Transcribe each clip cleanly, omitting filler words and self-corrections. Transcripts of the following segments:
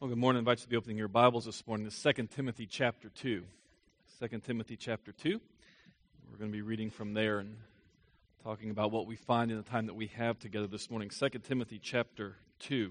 Well, good morning. I invite you to be opening your Bibles this morning to 2 Timothy chapter 2. 2 Timothy chapter 2. We're going to be reading from there and talking about what we find in the time that we have together this morning. 2 Timothy chapter 2.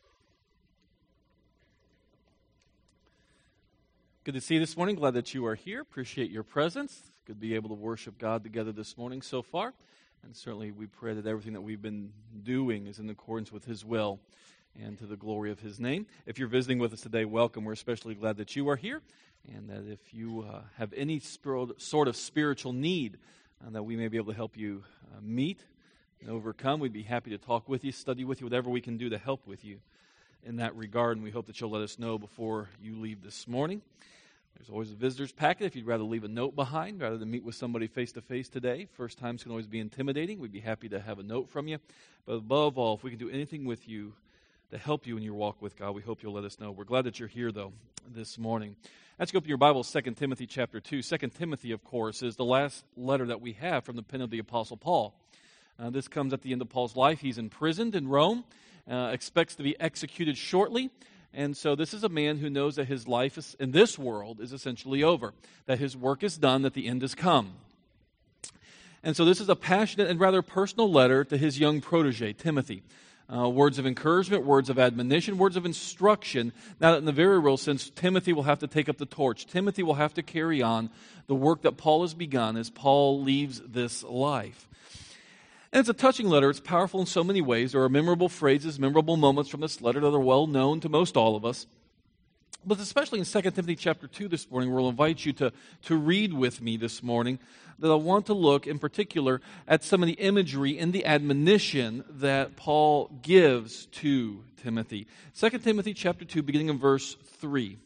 Good to see you this morning. Glad that you are here. Appreciate your presence. Good to be able to worship God together this morning so far. And certainly we pray that everything that we've been doing is in accordance with His will and to the glory of His name. If you're visiting with us today, welcome. We're especially glad that you are here, and that if you have any sort of spiritual need that we may be able to help you meet and overcome, we'd be happy to talk with you, study with you, whatever we can do to help with you in that regard, and we hope that you'll let us know before you leave this morning. There's always a visitor's packet if you'd rather leave a note behind rather than meet with somebody face-to-face today. First times can always be intimidating. We'd be happy to have a note from you. But above all, if we can do anything with you to help you in your walk with God, we hope you'll let us know. We're glad that you're here, though, this morning. Let's go up to your Bible, 2 Timothy chapter 2. 2 Timothy, of course, is the last letter that we have from the pen of the Apostle Paul. This comes at the end of Paul's life. He's imprisoned in Rome, expects to be executed shortly. And so this is a man who knows that his life in this world is essentially over, that his work is done, that the end has come. And so this is a passionate and rather personal letter to his young protege, Timothy. Words of encouragement, words of admonition, words of instruction. Now, in the very real sense, Timothy will have to take up the torch. Timothy will have to carry on the work that Paul has begun as Paul leaves this life. And it's a touching letter. It's powerful in so many ways. There are memorable phrases, memorable moments from this letter that are well known to most all of us. But especially in 2 Timothy chapter 2 this morning, we'll invite you to read with me this morning, that I want to look in particular at some of the imagery and the admonition that Paul gives to Timothy. 2 Timothy chapter 2, beginning in verse 3.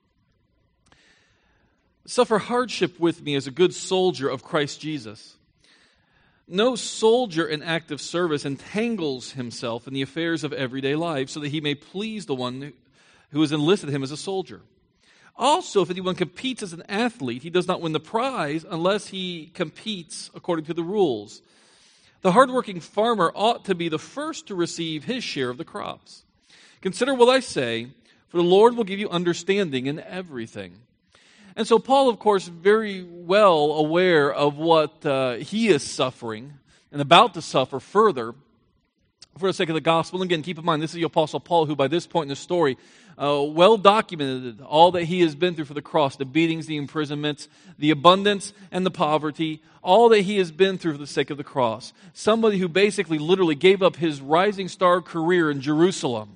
Suffer hardship with me as a good soldier of Christ Jesus. No soldier in active service entangles himself in the affairs of everyday life so that he may please the one who has enlisted him as a soldier. Also, if anyone competes as an athlete, he does not win the prize unless he competes according to the rules. The hardworking farmer ought to be the first to receive his share of the crops. Consider what I say, for the Lord will give you understanding in everything. And so Paul, of course, very well aware of what he is suffering and about to suffer further for the sake of the gospel. And again, keep in mind, this is the Apostle Paul who by this point in the story well documented all that he has been through for the cross, the beatings, the imprisonments, the abundance and the poverty, all that he has been through for the sake of the cross. Somebody who basically literally gave up his rising star career in Jerusalem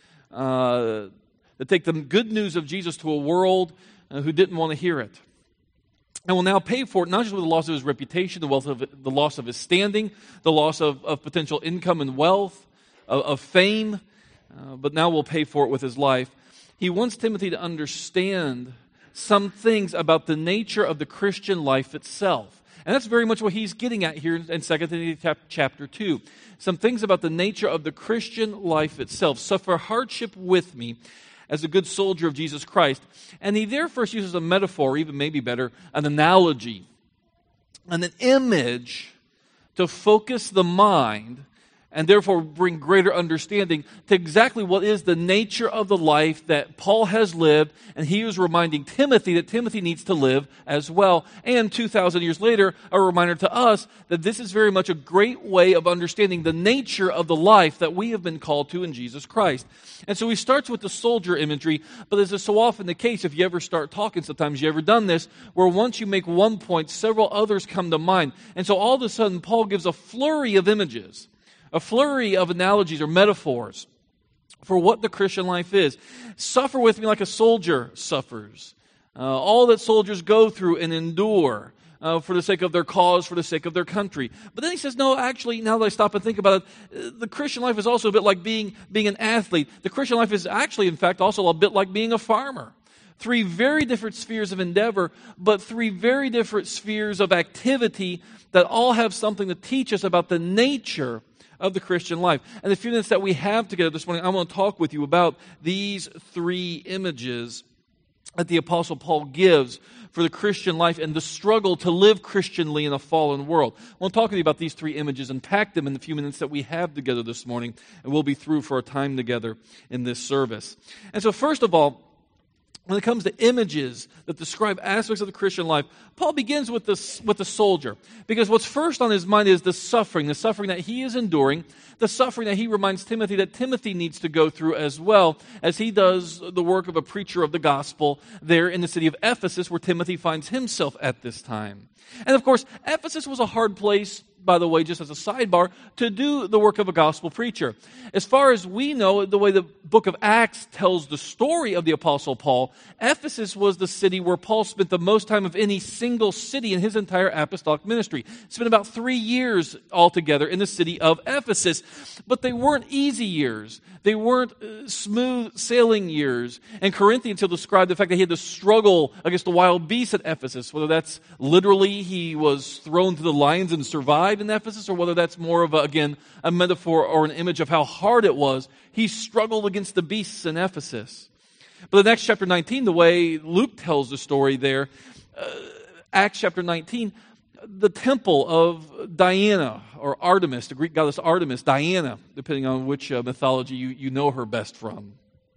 to take the good news of Jesus to a world who didn't want to hear it. And will now pay for it, not just with the loss of his reputation, the loss of his standing, the loss of potential income and wealth, of fame, but now will pay for it with his life. He wants Timothy to understand some things about the nature of the Christian life itself. And that's very much what he's getting at here in 2 Timothy chapter 2. Some things about the nature of the Christian life itself. Suffer hardship with me as a good soldier of Jesus Christ. And he there first uses a metaphor, even maybe better, an analogy, and an image to focus the mind and therefore bring greater understanding to exactly what is the nature of the life that Paul has lived, and he is reminding Timothy that Timothy needs to live as well. And 2,000 years later, a reminder to us that this is very much a great way of understanding the nature of the life that we have been called to in Jesus Christ. And so he starts with the soldier imagery, but as is so often the case, if you ever start talking, sometimes you ever done this, where once you make one point, several others come to mind. And so all of a sudden, Paul gives a flurry of images, a flurry of analogies or metaphors for what the Christian life is. Suffer with me like a soldier suffers. All that soldiers go through and endure for the sake of their cause, for the sake of their country. But then he says, no, actually, now that I stop and think about it, the Christian life is also a bit like being an athlete. The Christian life is actually, in fact, also a bit like being a farmer. Three very different spheres of endeavor, but three very different spheres of activity that all have something to teach us about the nature of the Christian life. And the few minutes that we have together this morning, I want to talk with you about these three images that the Apostle Paul gives for the Christian life and the struggle to live Christianly in a fallen world. We'll talk to you about these three images and pack them in the few minutes that we have together this morning, and we'll be through for our time together in this service. And so first of all, when it comes to images that describe aspects of the Christian life, Paul begins with the soldier. Because what's first on his mind is the suffering that he is enduring, the suffering that he reminds Timothy that Timothy needs to go through as well as he does the work of a preacher of the gospel there in the city of Ephesus, where Timothy finds himself at this time. And of course, Ephesus was a hard place, by the way, just as a sidebar, to do the work of a gospel preacher. As far as we know, the way the book of Acts tells the story of the Apostle Paul, Ephesus was the city where Paul spent the most time of any single city in his entire apostolic ministry. Spent about 3 years altogether in the city of Ephesus. But they weren't easy years. They weren't smooth sailing years. And Corinthians will describe the fact that he had to struggle against the wild beasts at Ephesus, whether that's literally he was thrown to the lions and survived in Ephesus, or whether that's more of, a metaphor or an image of how hard it was. He struggled against the beasts in Ephesus. But the next chapter 19, the way Luke tells the story there, Acts chapter 19, the temple of Diana, or Artemis, the Greek goddess Artemis, Diana, depending on which mythology you know her best from,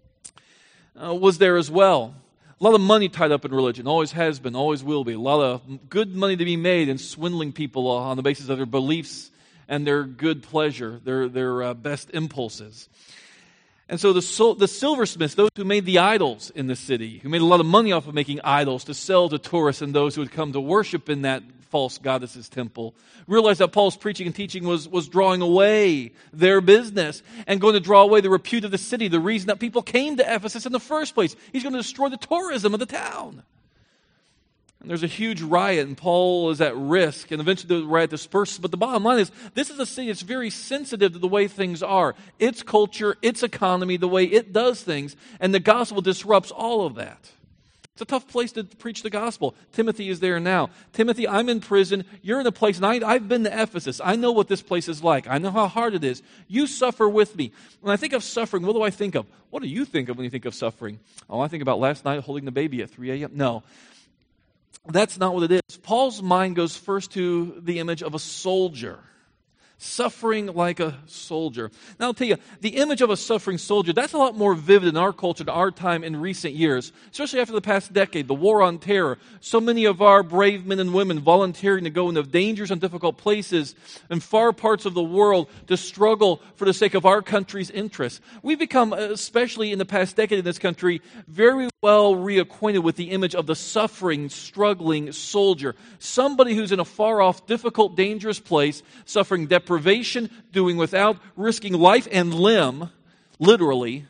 was there as well. A lot of money tied up in religion, always has been, always will be. A lot of good money to be made in swindling people on the basis of their beliefs and their good pleasure, their best impulses. And so the silversmiths, those who made the idols in the city, who made a lot of money off of making idols to sell to tourists and those who would come to worship in that false goddess's temple, realized that Paul's preaching and teaching was drawing away their business and going to draw away the repute of the city, the reason that people came to Ephesus in the first place. He's going to destroy the tourism of the town. And there's a huge riot, and Paul is at risk, and eventually the riot disperses. But the bottom line is, this is a city that's very sensitive to the way things are. Its culture, its economy, the way it does things, and the gospel disrupts all of that. It's a tough place to preach the gospel. Timothy is there now. Timothy, I'm in prison. You're in a place, and I've been to Ephesus. I know what this place is like. I know how hard it is. You suffer with me. When I think of suffering, what do I think of? What do you think of when you think of suffering? Oh, I think about last night holding the baby at 3 a.m. No, that's not what it is. Paul's mind goes first to the image of a soldier. Suffering like a soldier. Now I'll tell you, the image of a suffering soldier, that's a lot more vivid in our culture, in our time in recent years, especially after the past decade, the war on terror. So many of our brave men and women volunteering to go into dangerous and difficult places in far parts of the world to struggle for the sake of our country's interests. We've become, especially in the past decade in this country, very well reacquainted with the image of the suffering, struggling soldier. Somebody who's in a far-off, difficult, dangerous place, suffering deprivation, doing without, risking life and limb, literally,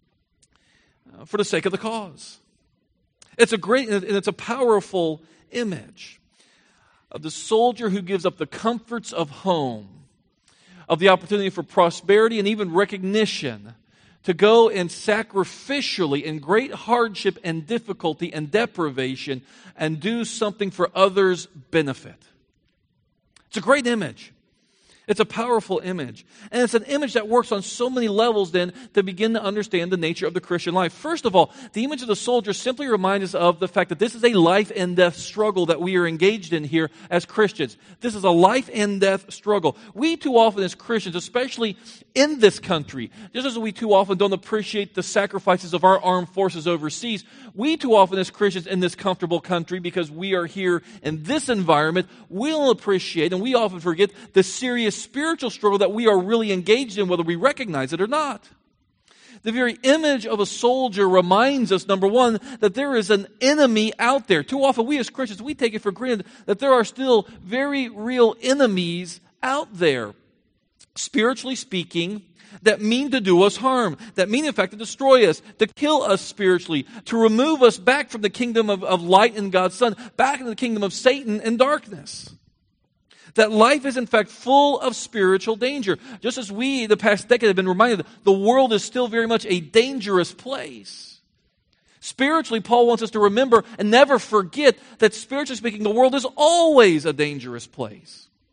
for the sake of the cause. It's a great and it's a powerful image of the soldier who gives up the comforts of home, of the opportunity for prosperity and even recognition, to go and sacrificially, in great hardship and difficulty and deprivation, and do something for others' benefit. It's a great image. It's a powerful image. And it's an image that works on so many levels then to begin to understand the nature of the Christian life. First of all, the image of the soldier simply reminds us of the fact that this is a life and death struggle that we are engaged in here as Christians. This is a life and death struggle. We too often as Christians, especially in this country, just as we too often don't appreciate the sacrifices of our armed forces overseas, we too often as Christians in this comfortable country, because we are here in this environment, we don't appreciate and we often forget the serious spiritual struggle that we are really engaged in, whether we recognize it or not. The very image of a soldier reminds us, number one, that there is an enemy out there. Too often we as Christians, we take it for granted that there are still very real enemies out there, spiritually speaking, that mean to do us harm, that mean in fact to destroy us, to kill us spiritually, to remove us back from the kingdom of light and God's Son, back into the kingdom of Satan and darkness. That life is in fact full of spiritual danger. Just as we, the past decade, have been reminded, the world is still very much a dangerous place. Spiritually, Paul wants us to remember and never forget that spiritually speaking, the world is always a dangerous place.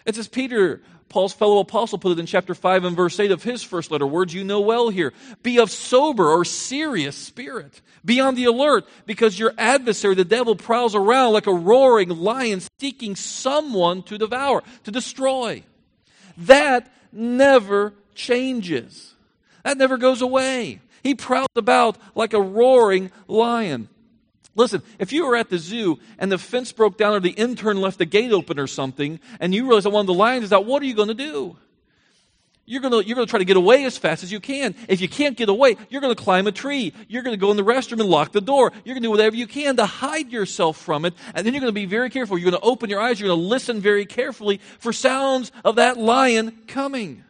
It's as Peter, Paul's fellow apostle, put it in chapter 5 and verse 8 of his first letter, words you know well here. Be of sober or serious spirit. Be on the alert, because your adversary, the devil, prowls around like a roaring lion seeking someone to devour, to destroy. That never changes. That never goes away. He prowls about like a roaring lion. Listen, if you were at the zoo and the fence broke down or the intern left the gate open or something, and you realize that one of the lions is out, what are you going to do? You're going to try to get away as fast as you can. If you can't get away, you're going to climb a tree. You're going to go in the restroom and lock the door. You're going to do whatever you can to hide yourself from it. And then you're going to be very careful. You're going to open your eyes. You're going to listen very carefully for sounds of that lion coming.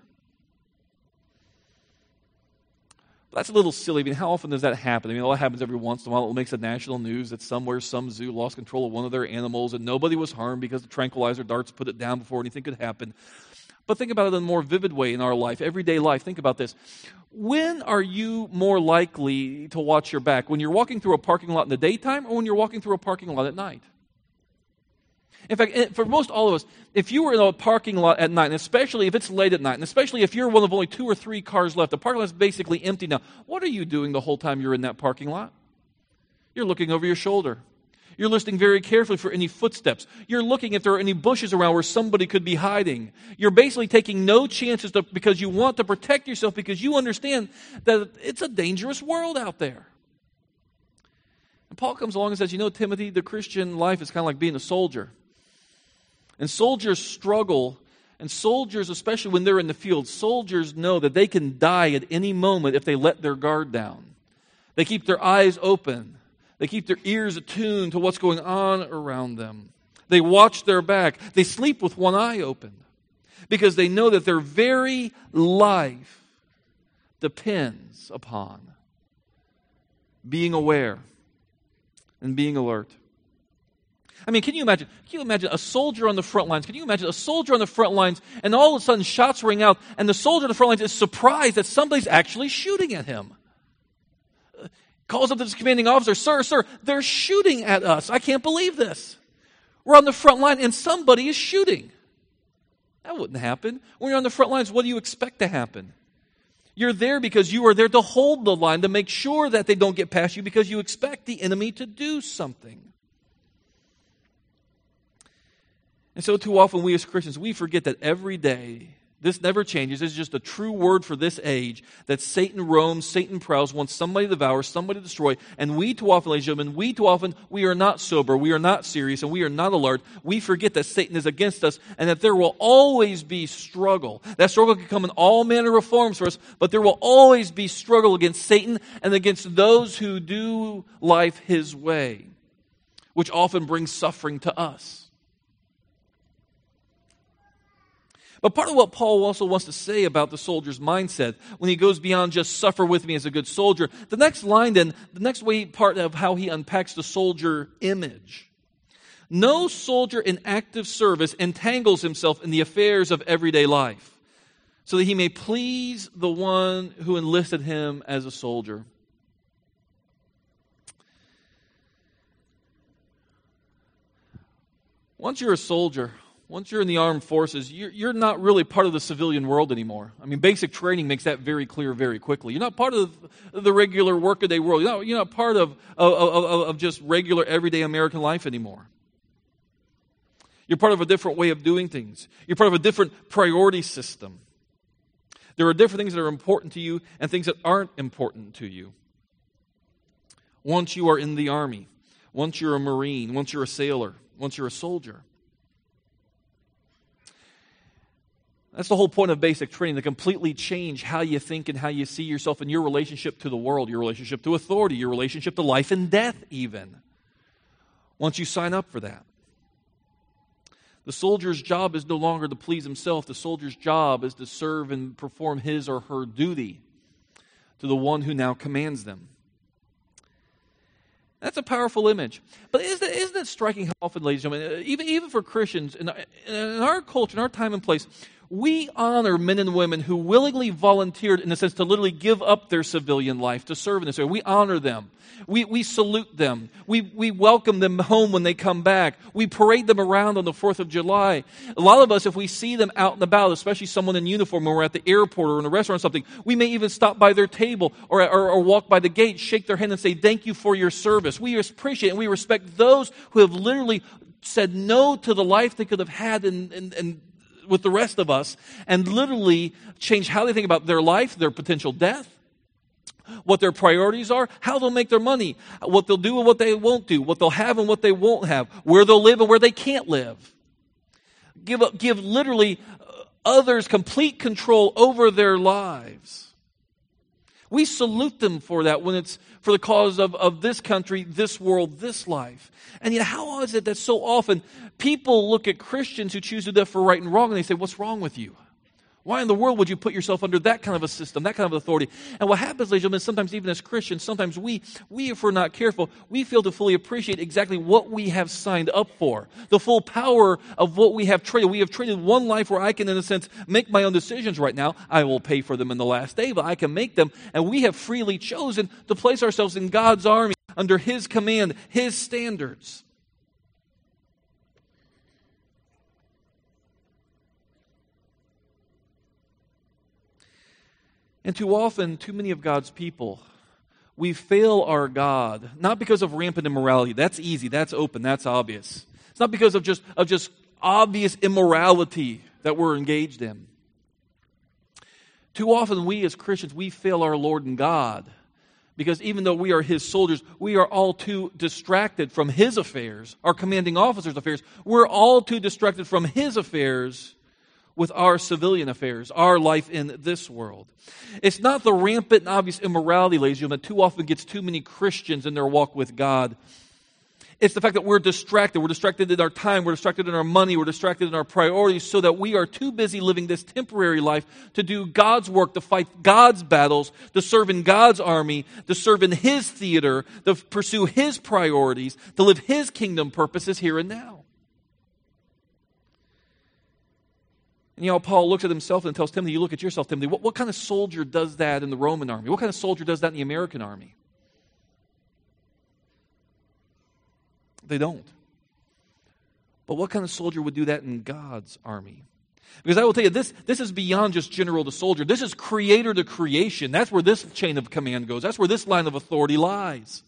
That's a little silly. I mean, how often does that happen? I mean, that happens every once in a while. It makes the national news that somewhere some zoo lost control of one of their animals and nobody was harmed because the tranquilizer darts put it down before anything could happen. But think about it in a more vivid way in our life, everyday life. Think about this. When are you more likely to watch your back? When you're walking through a parking lot in the daytime or when you're walking through a parking lot at night? In fact, for most all of us, if you were in a parking lot at night, and especially if it's late at night, and especially if you're one of only 2 or 3 cars left, the parking lot is basically empty now. What are you doing the whole time you're in that parking lot? You're looking over your shoulder. You're listening very carefully for any footsteps. You're looking if there are any bushes around where somebody could be hiding. You're basically taking no chances because you want to protect yourself, because you understand that it's a dangerous world out there. And Paul comes along and says, Timothy, the Christian life is kind of like being a soldier. And soldiers struggle, and soldiers, especially when they're in the field, soldiers know that they can die at any moment if they let their guard down. They keep their eyes open. They keep their ears attuned to what's going on around them. They watch their back. They sleep with one eye open because they know that their very life depends upon being aware and being alert. I mean, can you imagine a soldier on the front lines? Can you imagine a soldier on the front lines and all of a sudden shots ring out and the soldier on the front lines is surprised that somebody's actually shooting at him? Calls up to his commanding officer, sir, they're shooting at us. I can't believe this. We're on the front line and somebody is shooting. That wouldn't happen. When you're on the front lines, what do you expect to happen? You're there because you are there to hold the line, to make sure that they don't get past you, because you expect the enemy to do something. And so too often we as Christians, we forget that every day, this never changes. This is just a true word for this age, that Satan roams, Satan prowls, wants somebody to devour, somebody to destroy. And we too often, ladies and gentlemen, we are not sober, we are not serious, and we are not alert. We forget that Satan is against us and that there will always be struggle. That struggle can come in all manner of forms for us, but there will always be struggle against Satan and against those who do life his way, which often brings suffering to us. But part of what Paul also wants to say about the soldier's mindset, when he goes beyond just suffer with me as a good soldier, the next line then, the next way part of how he unpacks the soldier image. No soldier in active service entangles himself in the affairs of everyday life, so that he may please the one who enlisted him as a soldier. Once you're a soldier, once you're in the armed forces, you're not really part of the civilian world anymore. I mean, basic training makes that very clear very quickly. You're not part of the regular workaday world. You're not part of just regular everyday American life anymore. You're part of a different way of doing things. You're part of a different priority system. There are different things that are important to you and things that aren't important to you. Once you are in the Army, once you're a Marine, once you're a sailor, once you're a soldier. That's the whole point of basic training, to completely change how you think and how you see yourself in your relationship to the world, your relationship to authority, your relationship to life and death even, once you sign up for that. The soldier's job is no longer to please himself. The soldier's job is to serve and perform his or her duty to the one who now commands them. That's a powerful image. But isn't it striking how often, ladies and gentlemen, even for Christians, in our culture, in our time and place, We honor men and women who willingly volunteered, in a sense, to literally give up their civilian life to serve in this area. We honor them. We salute them. We welcome them home when they come back. We parade them around on the 4th of July. A lot of us, if we see them out and about, especially someone in uniform when we're at the airport or in a restaurant or something, we may even stop by their table or walk by the gate, shake their hand and say, thank you for your service. We appreciate and we respect those who have literally said no to the life they could have had and with the rest of us, and literally change how they think about their life, their potential death, what their priorities are, how they'll make their money, what they'll do and what they won't do, what they'll have and what they won't have, where they'll live and where they can't live. Give literally others complete control over their lives. We salute them for that when it's for the cause of this country, this world, this life. And yet how is it that so often people look at Christians who choose to do that for right and wrong and they say, what's wrong with you? Why in the world would you put yourself under that kind of a system, that kind of authority? And what happens, ladies and gentlemen, sometimes even as Christians, sometimes we, if we're not careful, we fail to fully appreciate exactly what we have signed up for. The full power of what we have traded. We have traded one life where I can, in a sense, make my own decisions right now. I will pay for them in the last day, but I can make them. And we have freely chosen to place ourselves in God's army under His command, His standards. And too often, too many of God's people, we fail our God, not because of rampant immorality. That's easy, that's open, that's obvious. It's not because of just obvious immorality that we're engaged in. Too often, we as Christians, we fail our Lord and God because even though we are His soldiers, we are all too distracted from His affairs, our commanding officer's affairs. We're all too distracted from His affairs with our civilian affairs, our life in this world. It's not the rampant and obvious immorality, ladies and gentlemen, that too often gets too many Christians in their walk with God. It's the fact that we're distracted. We're distracted in our time. We're distracted in our money. We're distracted in our priorities so that we are too busy living this temporary life to do God's work, to fight God's battles, to serve in God's army, to serve in His theater, to pursue His priorities, to live His kingdom purposes here and now. And Paul looks at himself and tells Timothy, you look at yourself, Timothy, what kind of soldier does that in the Roman army? What kind of soldier does that in the American army? They don't. But what kind of soldier would do that in God's army? Because I will tell you, this is beyond just general to soldier. This is creator to creation. That's where this chain of command goes. That's where this line of authority lies.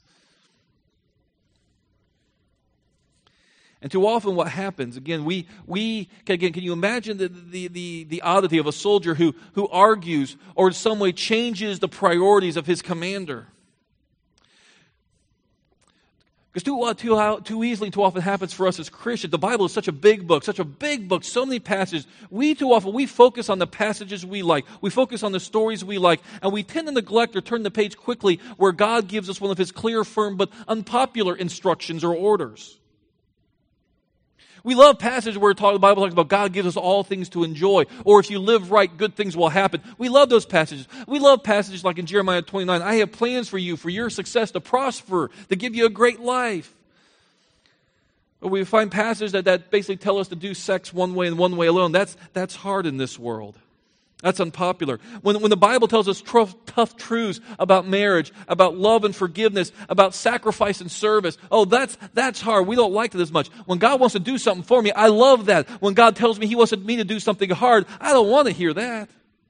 And too often what happens, again, can you imagine the oddity of a soldier who argues or in some way changes the priorities of his commander? Because too easily and too often happens for us as Christians. The Bible is such a big book, so many passages. Too often focus on the passages we like. We focus on the stories we like. And we tend to neglect or turn the page quickly where God gives us one of His clear, firm, but unpopular instructions or orders. We love passages where the Bible talks about God gives us all things to enjoy, or if you live right, good things will happen. We love those passages. We love passages like in Jeremiah 29, I have plans for you, for your success, to prosper, to give you a great life. Or we find passages that basically tell us to do sex one way and one way alone. That's hard in this world. That's unpopular. When the Bible tells us tough truths about marriage, about love and forgiveness, about sacrifice and service, that's hard. We don't like it as much. When God wants to do something for me, I love that. When God tells me He wants me to do something hard, I don't want to hear that.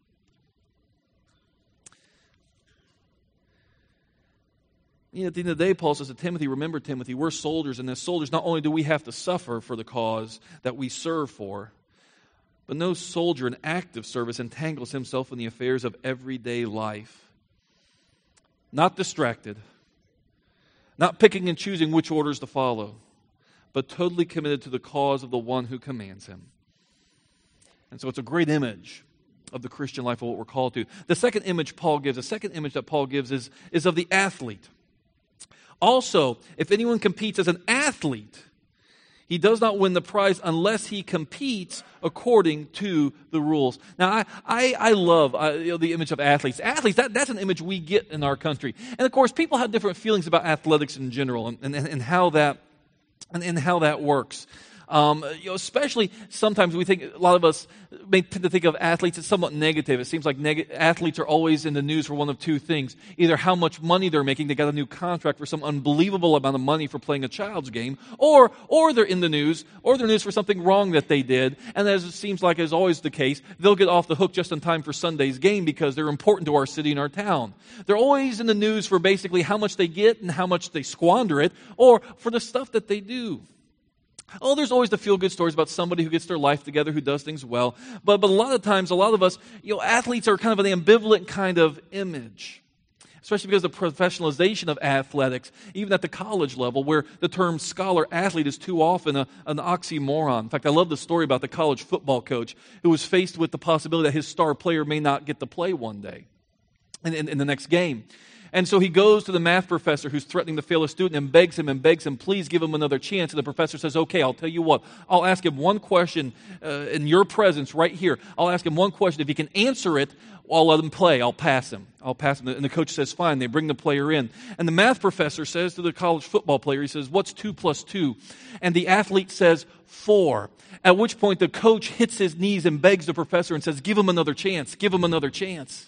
At the end of the day, Paul says to Timothy, remember, Timothy, we're soldiers, and as soldiers, not only do we have to suffer for the cause that we serve for, but no soldier in active service entangles himself in the affairs of everyday life. Not distracted, not picking and choosing which orders to follow, but totally committed to the cause of the one who commands him. And so it's a great image of the Christian life of what we're called to. The second image that Paul gives is of the athlete. Also, if anyone competes as an athlete, he does not win the prize unless he competes according to the rules. Now, I love the image of athletes. Athletes, that's an image we get in our country. And of course, people have different feelings about athletics in general and how that works. Especially sometimes we think, a lot of us may tend to think of athletes as somewhat negative. It seems like athletes are always in the news for one of two things. Either how much money they're making, they got a new contract for some unbelievable amount of money for playing a child's game, or they're in the news, or they're news for something wrong that they did, and as it seems like is always the case, they'll get off the hook just in time for Sunday's game because they're important to our city and our town. They're always in the news for basically how much they get and how much they squander it, or for the stuff that they do. Oh, there's always the feel-good stories about somebody who gets their life together, who does things well. But a lot of times, a lot of us, athletes are kind of an ambivalent kind of image, especially because of the professionalization of athletics, even at the college level, where the term scholar-athlete is too often an oxymoron. In fact, I love the story about the college football coach who was faced with the possibility that his star player may not get to play one day in the next game. And so he goes to the math professor who's threatening to fail a student and begs him, please give him another chance. And the professor says, okay, I'll tell you what. I'll ask him one question in your presence right here. I'll ask him one question. If he can answer it, I'll let him play. I'll pass him. And the coach says, fine. They bring the player in. And the math professor says to the college football player, he says, what's 2 plus 2? And the athlete says, 4. At which point the coach hits his knees and begs the professor and says, give him another chance. Give him another chance.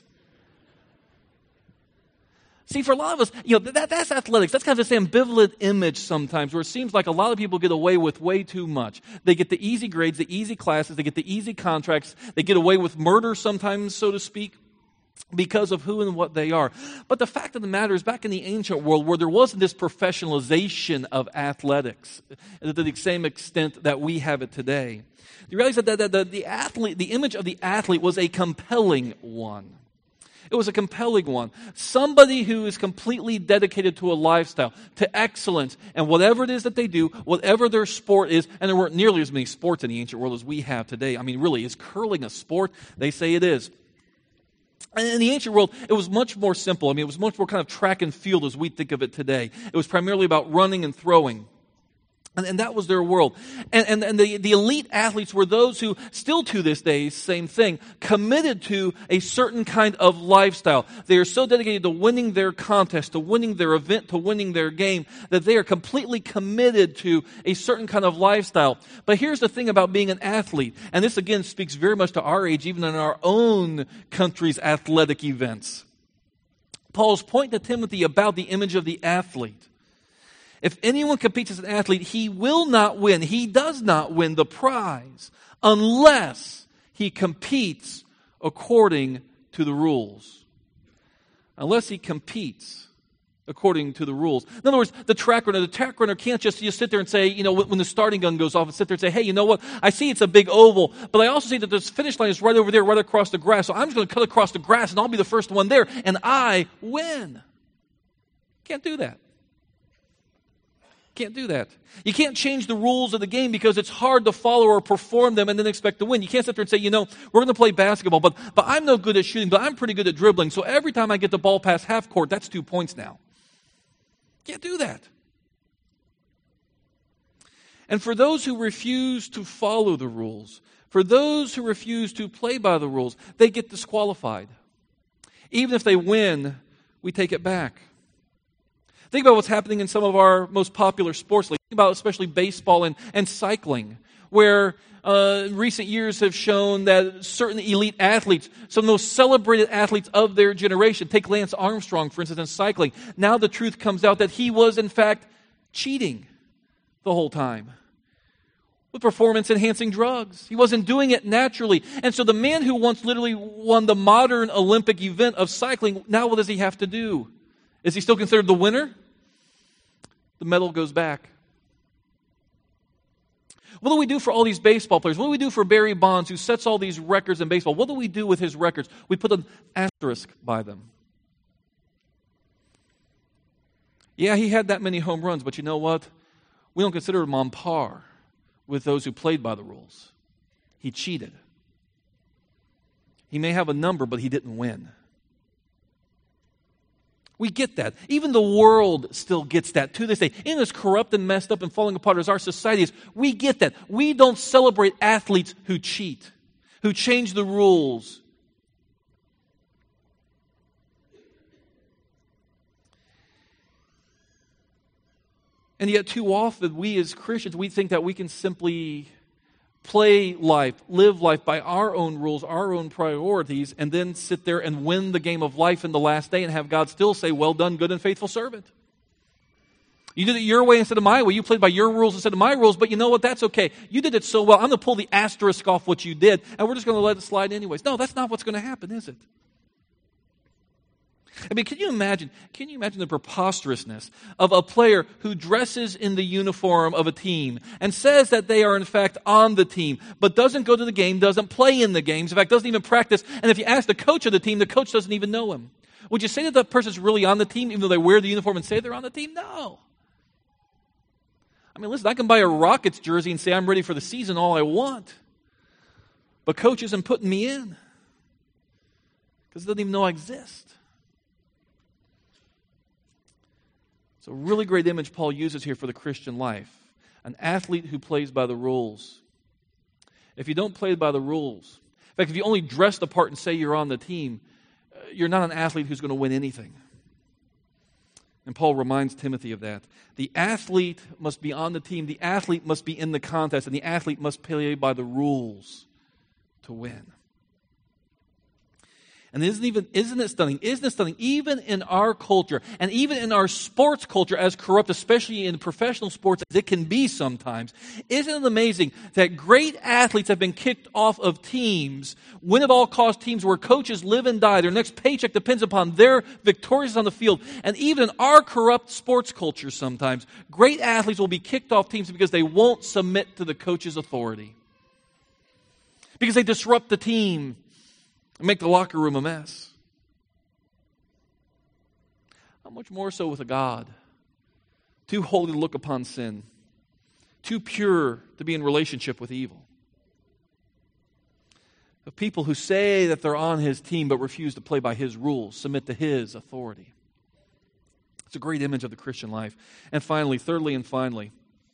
See, for a lot of us, that's athletics. That's kind of this ambivalent image sometimes where it seems like a lot of people get away with way too much. They get the easy grades, the easy classes, they get the easy contracts, they get away with murder sometimes, so to speak, because of who and what they are. But the fact of the matter is, back in the ancient world where there wasn't this professionalization of athletics to the same extent that we have it today, you realize that the image of the athlete was a compelling one. It was a compelling one. Somebody who is completely dedicated to a lifestyle, to excellence, and whatever it is that they do, whatever their sport is, and there weren't nearly as many sports in the ancient world as we have today. I mean, really, is curling a sport? They say it is. And in the ancient world, it was much more simple. I mean, it was much more kind of track and field as we think of it today. It was primarily about running and throwing. And that was their world. And the elite athletes were those who, still to this day, same thing, committed to a certain kind of lifestyle. They are so dedicated to winning their contest, to winning their event, to winning their game, that they are completely committed to a certain kind of lifestyle. But here's the thing about being an athlete, and this again speaks very much to our age, even in our own country's athletic events. Paul's pointing to Timothy about the image of the athlete. If anyone competes as an athlete, he will not win. He does not win the prize unless he competes according to the rules. Unless he competes according to the rules. In other words, the track runner can't just sit there and say, when the starting gun goes off, and sit there and say, hey, you know what? I see it's a big oval, but I also see that this finish line is right over there, right across the grass. So I'm just going to cut across the grass and I'll be the first one there and I win. Can't do that. Can't do that. You can't change the rules of the game because it's hard to follow or perform them and then expect to win. You can't sit there and say, we're going to play basketball, but I'm no good at shooting, but I'm pretty good at dribbling. So every time I get the ball past half court, that's 2 points now. Can't do that. And for those who refuse to follow the rules, for those who refuse to play by the rules, they get disqualified. Even if they win, we take it back. Think about what's happening in some of our most popular sports leagues. Think about especially baseball and cycling, where recent years have shown that certain elite athletes, some of the most celebrated athletes of their generation, take Lance Armstrong, for instance, in cycling. Now the truth comes out that he was, in fact, cheating the whole time with performance-enhancing drugs. He wasn't doing it naturally. And so the man who once literally won the modern Olympic event of cycling, now what does he have to do? Is he still considered the winner? The medal goes back. What do we do for all these baseball players? What do we do for Barry Bonds, who sets all these records in baseball? What do we do with his records? We put an asterisk by them. Yeah, he had that many home runs, but you know what? We don't consider him on par with those who played by the rules. He cheated. He may have a number, but he didn't win. We get that. Even the world still gets that to this day. In as corrupt and messed up and falling apart as our society is, we get that. We don't celebrate athletes who cheat, who change the rules. And yet too often we as Christians, we think that we can simply play life, live life by our own rules, our own priorities, and then sit there and win the game of life in the last day and have God still say, well done, good and faithful servant. You did it your way instead of my way. You played by your rules instead of my rules, but you know what? That's okay. You did it so well. I'm going to pull the asterisk off what you did, and we're just going to let it slide anyways. No, that's not what's going to happen, is it? I mean, can you imagine the preposterousness of a player who dresses in the uniform of a team and says that they are in fact on the team, but doesn't go to the game, doesn't play in the games, in fact, doesn't even practice, and if you ask the coach of the team, the coach doesn't even know him. Would you say that that person's really on the team, even though they wear the uniform and say they're on the team? No. I mean, listen, I can buy a Rockets jersey and say I'm ready for the season all I want, but coach isn't putting me in because he doesn't even know I exist. It's a really great image Paul uses here for the Christian life. An athlete who plays by the rules. If you don't play by the rules, in fact, if you only dress the part and say you're on the team, you're not an athlete who's going to win anything. And Paul reminds Timothy of that. The athlete must be on the team, the athlete must be in the contest, and the athlete must play by the rules to win. And isn't it stunning? Isn't it stunning? Even in our culture, and even in our sports culture as corrupt, especially in professional sports as it can be sometimes, isn't it amazing that great athletes have been kicked off of teams, win-at-all-cost teams where coaches live and die, their next paycheck depends upon their victories on the field. And even in our corrupt sports culture sometimes, great athletes will be kicked off teams because they won't submit to the coach's authority. Because they disrupt the team. Make the locker room a mess. How much more so with a God too holy to look upon sin, too pure to be in relationship with evil. Of people who say that they're on His team but refuse to play by His rules, submit to His authority. It's a great image of the Christian life. And finally, thirdly and finally,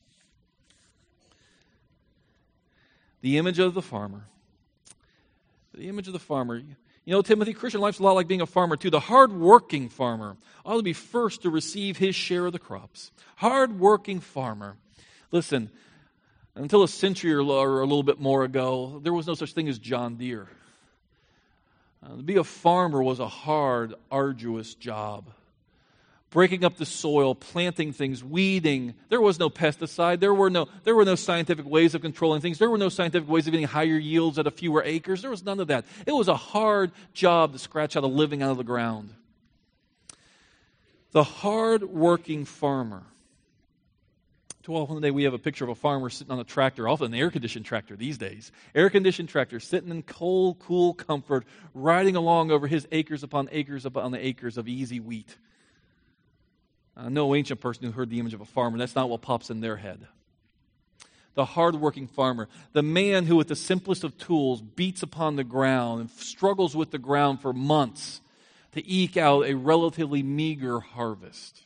the image of the farmer. The image of the farmer. You know, Timothy, Christian life's a lot like being a farmer too. The hard-working farmer ought to be first to receive his share of the crops. Hard-working farmer. Listen, until a century or a little bit more ago, there was no such thing as John Deere. To be a farmer was a hard, arduous job. Breaking up the soil, planting things, weeding. There was no pesticide. There were no scientific ways of controlling things. There were no scientific ways of getting higher yields at a fewer acres. There was none of that. It was a hard job to scratch out a living out of the ground. The hard-working farmer. Too often today we have a picture of a farmer sitting on a tractor, often an air-conditioned tractor these days. Air-conditioned tractor, sitting in cold, cool comfort, riding along over his acres upon the acres of easy wheat. No ancient person who heard the image of a farmer. That's not what pops in their head. The hard-working farmer, the man who with the simplest of tools beats upon the ground and struggles with the ground for months to eke out a relatively meager harvest.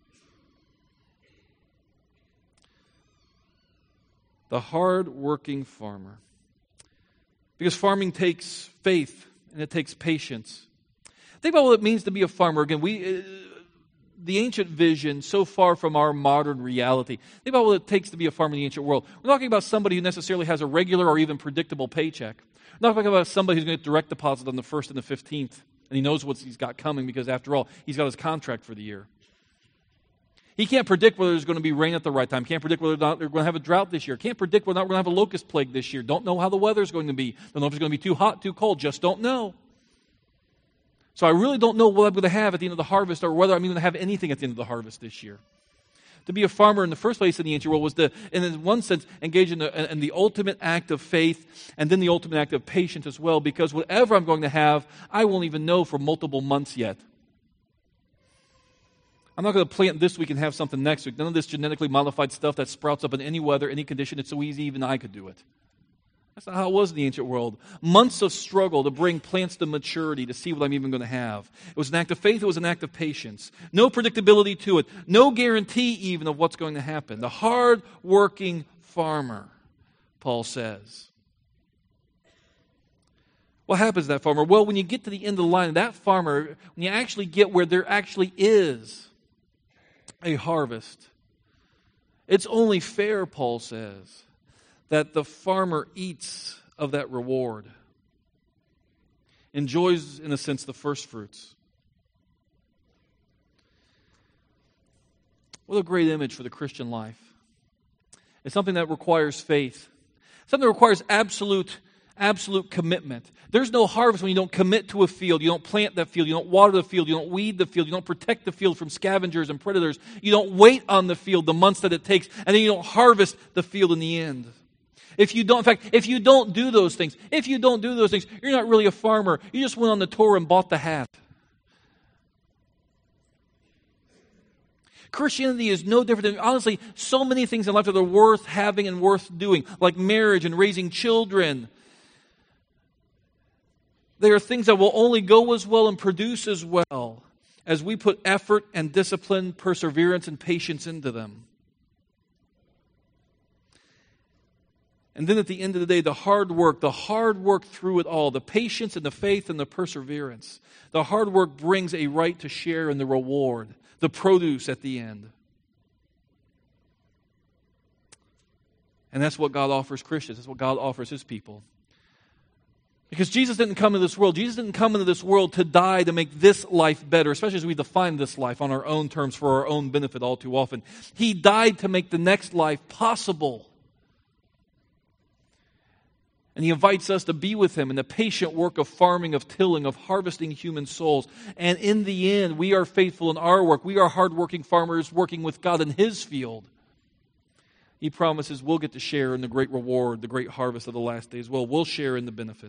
The hard-working farmer. Because farming takes faith and it takes patience. Think about what it means to be a farmer. Again, the ancient vision, so far from our modern reality. Think about what it takes to be a farmer in the ancient world. We're not talking about somebody who necessarily has a regular or even predictable paycheck. We're not talking about somebody who's going to get direct deposit on the 1st and the 15th, and he knows what he's got coming because, after all, he's got his contract for the year. He can't predict whether there's going to be rain at the right time. Can't predict whether or not they're going to have a drought this year. Can't predict whether or not we're going to have a locust plague this year. Don't know how the weather's going to be. Don't know if it's going to be too hot, too cold. Just don't know. So I really don't know what I'm going to have at the end of the harvest or whether I'm even going to have anything at the end of the harvest this year. To be a farmer in the first place in the ancient world was to, in one sense, engage in the ultimate act of faith and then the ultimate act of patience as well, because whatever I'm going to have, I won't even know for multiple months yet. I'm not going to plant this week and have something next week. None of this genetically modified stuff that sprouts up in any weather, any condition. It's so easy, even I could do it. That's not how it was in the ancient world. Months of struggle to bring plants to maturity, to see what I'm even going to have. It was an act of faith. It was an act of patience. No predictability to it. No guarantee even of what's going to happen. The hard-working farmer, Paul says. What happens to that farmer? Well, when you get to the end of the line, that farmer, when you actually get where there actually is a harvest, It's only fair, Paul says, that the farmer eats of that reward, enjoys, in a sense, the first fruits. What a great image for the Christian life. It's something that requires faith. Something that requires absolute commitment. There's no harvest when you don't commit to a field. You don't plant that field. You don't water the field. You don't weed the field. You don't protect the field from scavengers and predators. You don't wait on the field the months that it takes, and then you don't harvest the field in the end. If you don't do those things, you're not really a farmer. You just went on the tour and bought the hat. Christianity is no different than, honestly, so many things in life that are worth having and worth doing, like marriage and raising children. They are things that will only go as well and produce as well as we put effort and discipline, perseverance and patience into them. And then at the end of the day, the hard work through it all, the patience and the faith and the perseverance, the hard work brings a right to share in the reward, the produce at the end. And that's what God offers Christians. That's what God offers His people. Because Jesus didn't come into this world. Jesus didn't come into this world to die to make this life better, especially as we define this life on our own terms for our own benefit all too often. He died to make the next life possible. And He invites us to be with Him in the patient work of farming, of tilling, of harvesting human souls. And in the end, we are faithful in our work. We are hardworking farmers working with God in His field. He promises we'll get to share in the great reward, the great harvest of the last days. Well, we'll share in the benefit.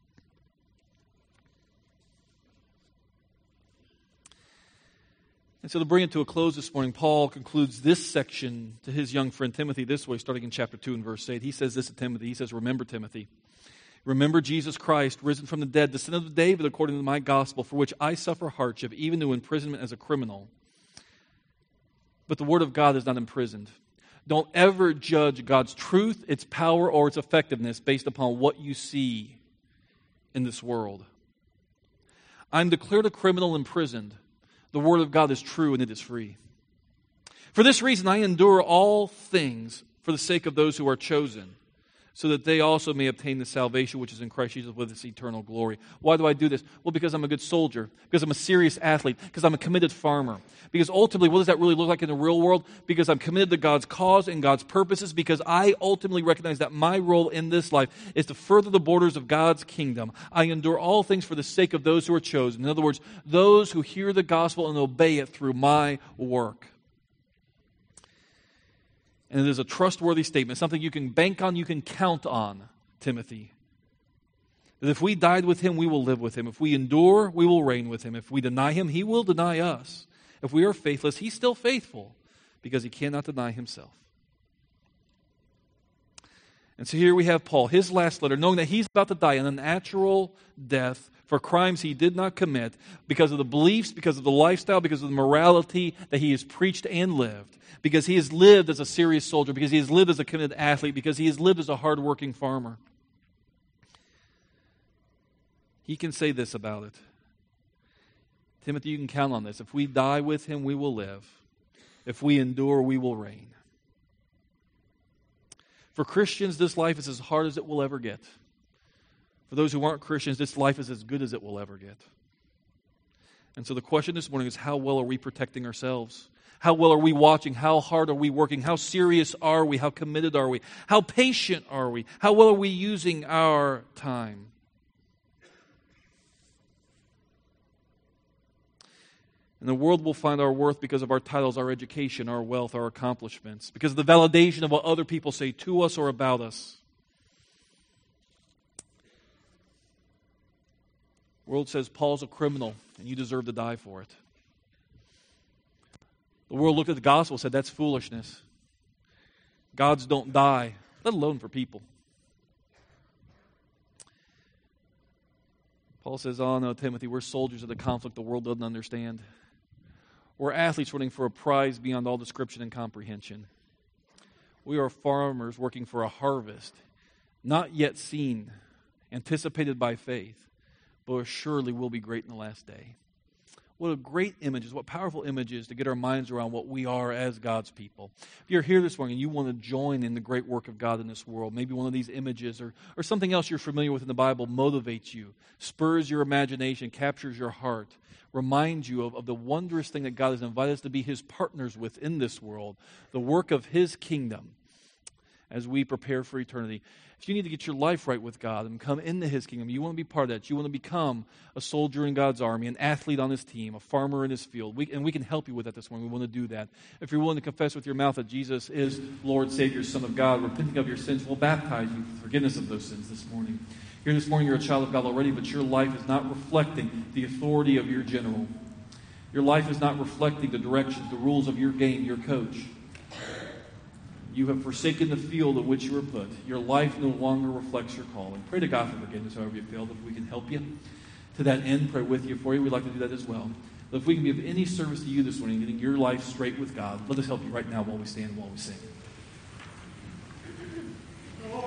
And so to bring it to a close this morning, Paul concludes this section to his young friend Timothy this way, starting in chapter 2 and verse 8. He says this to Timothy. He says, "Remember, Timothy, remember Jesus Christ, risen from the dead, descendant of David according to my gospel, for which I suffer hardship, even to imprisonment as a criminal. But the word of God is not imprisoned. Don't ever judge God's truth, its power, or its effectiveness based upon what you see in this world. I'm declared a criminal imprisoned. The word of God is true and it is free. For this reason I endure all things for the sake of those who are chosen, so that they also may obtain the salvation which is in Christ Jesus with its eternal glory." Why do I do this? Well, because I'm a good soldier, because I'm a serious athlete, because I'm a committed farmer. Because ultimately, what does that really look like in the real world? Because I'm committed to God's cause and God's purposes, because I ultimately recognize that my role in this life is to further the borders of God's kingdom. I endure all things for the sake of those who are chosen. In other words, those who hear the gospel and obey it through my work. And it is a trustworthy statement, something you can bank on, you can count on, Timothy. That if we died with Him, we will live with Him. If we endure, we will reign with Him. If we deny Him, He will deny us. If we are faithless, He's still faithful, because He cannot deny Himself. And so here we have Paul, his last letter, knowing that he's about to die an unnatural death for crimes he did not commit, because of the beliefs, because of the lifestyle, because of the morality that he has preached and lived, because he has lived as a serious soldier, because he has lived as a committed athlete, because he has lived as a hardworking farmer. He can say this about it. Timothy, you can count on this. If we die with Him, we will live. If we endure, we will reign. For Christians, this life is as hard as it will ever get. For those who aren't Christians, this life is as good as it will ever get. And so the question this morning is, how well are we protecting ourselves? How well are we watching? How hard are we working? How serious are we? How committed are we? How patient are we? How well are we using our time? And the world will find our worth because of our titles, our education, our wealth, our accomplishments, because of the validation of what other people say to us or about us. The world says Paul's a criminal and you deserve to die for it. The world looked at the gospel and said that's foolishness. Gods don't die, let alone for people. Paul says, "Oh no, Timothy, we're soldiers of the conflict the world doesn't understand. We're athletes running for a prize beyond all description and comprehension. We are farmers working for a harvest, not yet seen, anticipated by faith, but surely will be great in the last day. What a great images, what powerful images to get our minds around what we are as God's people. If you're here this morning and you want to join in the great work of God in this world, maybe one of these images or something else you're familiar with in the Bible motivates you, spurs your imagination, captures your heart, reminds you of the wondrous thing that God has invited us to be His partners with in this world, the work of His kingdom as we prepare for eternity. If you need to get your life right with God and come into His kingdom, you want to be part of that, you want to become a soldier in God's army, an athlete on His team, a farmer in His field, we can help you with that this morning. We want to do that. If you're willing to confess with your mouth that Jesus is Lord, Savior, Son of God, repenting of your sins, we'll baptize you for forgiveness of those sins this morning. Here this morning, you're a child of God already, but your life is not reflecting the authority of your general. Your life is not reflecting the directions, the rules of your game, your coach. You have forsaken the field in which you were put. Your life no longer reflects your calling. Pray to God for forgiveness, however you failed. If we can help you to that end, pray with you for you. We'd like to do that as well. But if we can be of any service to you this morning, getting your life straight with God, let us help you right now while we stand and while we sing.